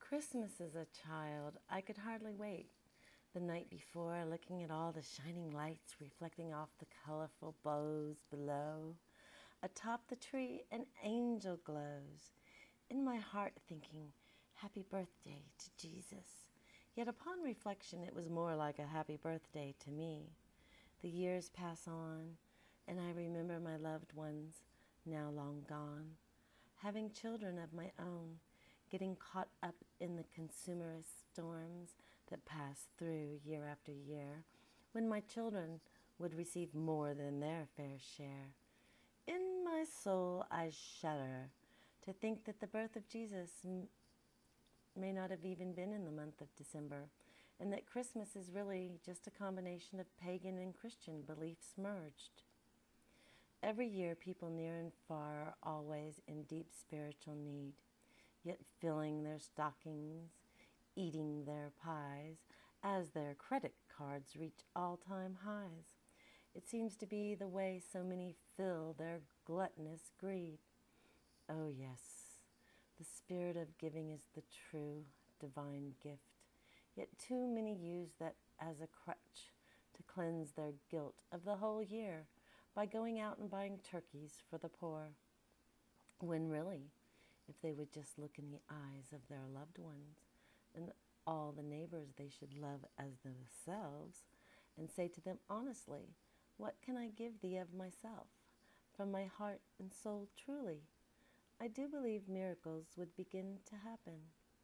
Christmas as a child, I could hardly wait. The night before, looking at all the shining lights reflecting off the colorful bows below. Atop the tree, an angel glows. In my heart, thinking, happy birthday to Jesus. Yet upon reflection, it was more like a happy birthday to me. The years pass on, and I remember my loved ones, now long gone, having children of my own, getting caught up in the consumerist storms that pass through year after year, when my children would receive more than their fair share. In my soul I shudder to think that the birth of Jesus may not have even been in the month of December, and that Christmas is really just a combination of pagan and Christian beliefs merged. Every year, people near and far are always in deep spiritual need, yet filling their stockings, eating their pies, as their credit cards reach all-time highs. It seems to be the way so many fill their gluttonous greed. Oh yes, the spirit of giving is the true divine gift, yet too many use that as a crutch to cleanse their guilt of the whole year by going out and buying turkeys for the poor, when really, if they would just look in the eyes of their loved ones and all the neighbors they should love as themselves, and say to them honestly, what can I give thee of myself, from my heart and soul truly? I do believe miracles would begin to happen.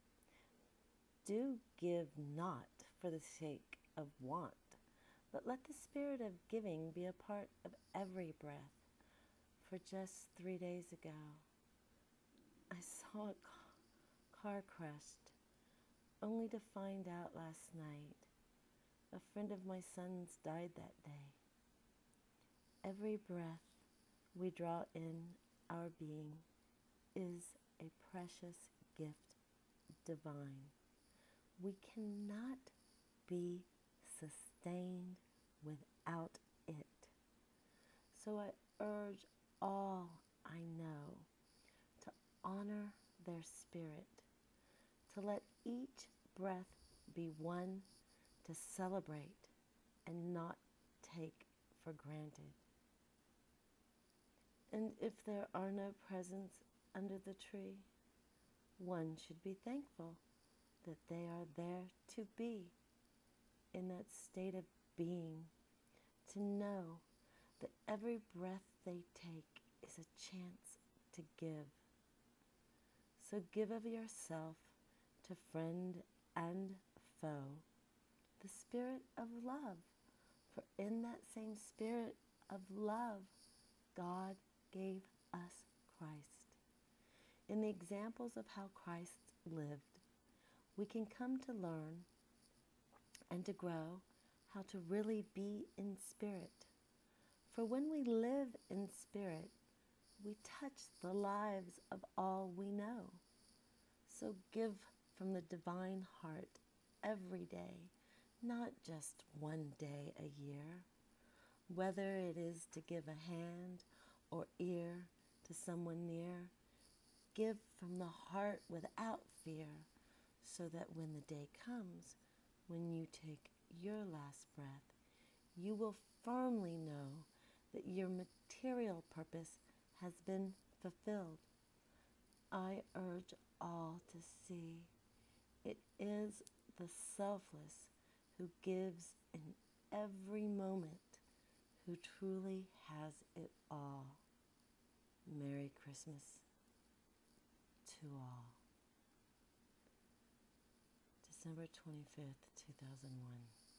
Do give not for the sake of want, but let the spirit of giving be a part of every breath. For just 3 days ago, I saw a car crashed, only to find out last night a friend of my son's died that day. Every breath we draw in our being is a precious gift divine. We cannot be sustained without it. So I urge all I know to honor their spirit, to let each breath be one to celebrate and not take for granted. And if there are no presents under the tree, one should be thankful that they are there to be in that state of being, to know that every breath they take is a chance to give. So give of yourself to friend and foe, the spirit of love, for in that same spirit of love, God gave us Christ. In the examples of how Christ lived, we can come to learn and to grow how to really be in spirit. For when we live in spirit, we touch the lives of all we know. So give from the divine heart every day, not just one day a year. Whether it is to give a hand or ear to someone near, give from the heart without fear, so that when the day comes, when you take your last breath, you will firmly know that your material purpose has been fulfilled. I urge all to see it is the selfless who gives in every moment, who truly has it all. Merry Christmas to all. December 25th, 2001.